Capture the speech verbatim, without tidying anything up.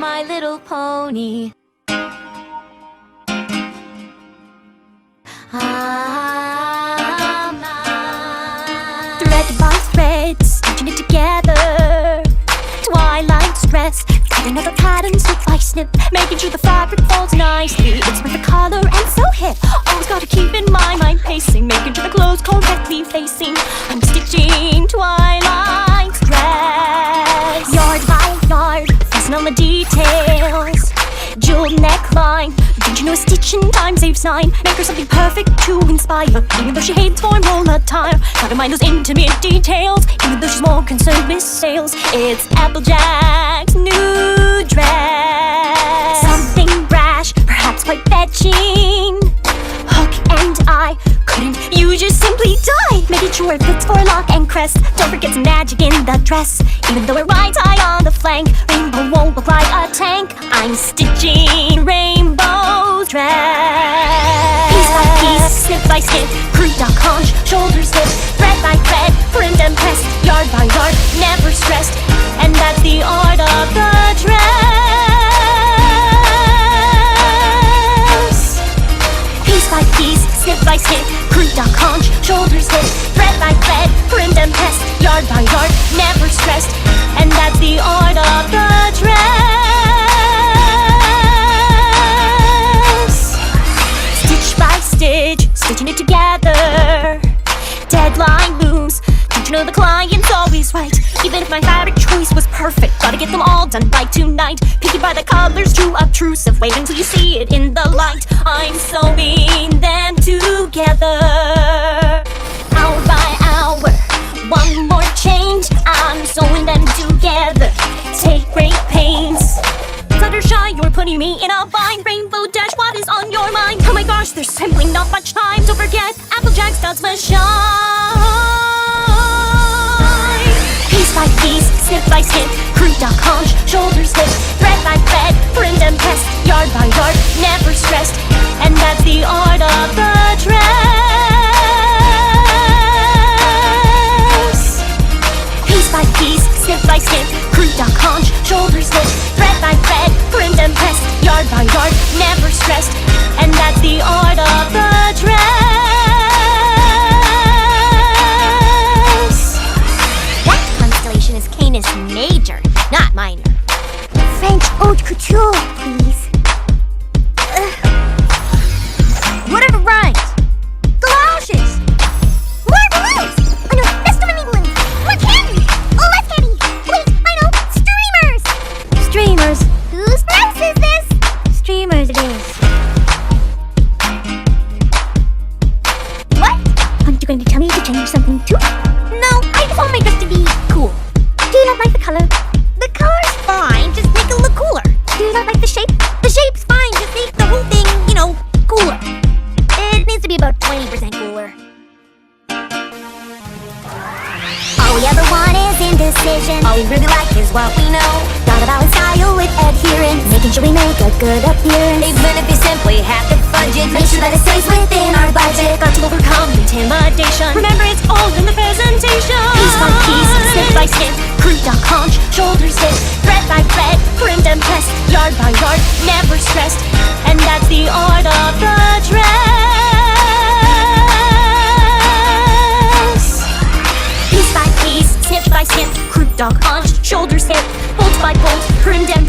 My Little Pony. Ah, thread by thread, stitching it together. Twilight's dress, cut another pattern snip by snip, making sure the fabric folds nicely. It's perfect color and so hip. Always gotta keep in my mind pacing, making sure the clothes correctly facing. I'm stitching Twilight's dress. Yard by yard, focusing on the details. Jeweled neckline, did you know a stitch in time saves nine? Make her something perfect to inspire, even though she hates formal attire. Gotta mind those intimate details, even though she's more concerned with sales. It's Applejack's new dress. Something brash, perhaps quite fetching. Hook and eye, couldn't you just simply die? Making sure it fits for lock and crest. Don't forget some magic in the dress, even though it rides high on the flank. Rainbow won't look like a tank. I'm stitching Rainbow's dress. Piece by piece, snip by snip, croup, duck, haunch, shoulder slip, thread by thread, print and press, yard by yard, never stressed. And that's the art of the dress. Piece by piece, snip by snip, croup, duck, haunch, shoulder slip, thread by thread, print and press, yard by yard, never stressed. And that's the art of the dress. Stitch by stitch, stitching it together. Deadline looms, don't you know the client's always right? Even if my fabric choice was perfect, gotta get them all done by tonight. Picky by the colors, too obtrusive, wait until you see it in the light. I'm sewing them together. Hour by hour, one more change, I'm sewing them together. Take great pains. Fluttershy, you're putting me in a bind. Rainbow Dash, what is on your mind? Oh my gosh, there's simply not much time. Don't forget, Applejack starts must shine. Piece by piece, snip by snip, croup, duck, haunch, shoulder slip, thread by thread, print and press, yard by yard, never stressed. And that's the art of the dress. Piece by piece, snip by snip, croup, duck, haunch, shoulder slip, thread by thread, print and press, yard by yard, never stressed. And that's the art of the dress. That constellation is Canis Major, not minor. French haute couture, please. Ugh. Whatever rhymes. Galoshes. More balloons. Oh no, that's not England. More candy. Oh, less candy. Wait, I know. Streamers. Streamers. Whose dress is this? Streamers it is. What? Aren't you going to tell me to change something too? No, I just want my dress to be cool. Do you not like the color? The color's fine, just make it look cooler. Do you not like the shape? The shape's fine, just make the whole thing, you know, cooler. It needs to be about twenty percent cooler. All we ever want is indecision. All we really like is what we know. Gotta balance style with adherence, making sure we make a good appearance. Even if you simply have to fudge it, make sure that it stays within our budget. Got to overcome intimidation. Remember, it's all in the presentation. Piece by piece, snip by snip, croup, duck, haunch, shoulder slip, thread by thread, print and press, yard by yard, never stressed. And that's the art of the dress. Piece by piece, snip by snip, croup, duck, haunch, shoulder slip, bolt by bolt, print and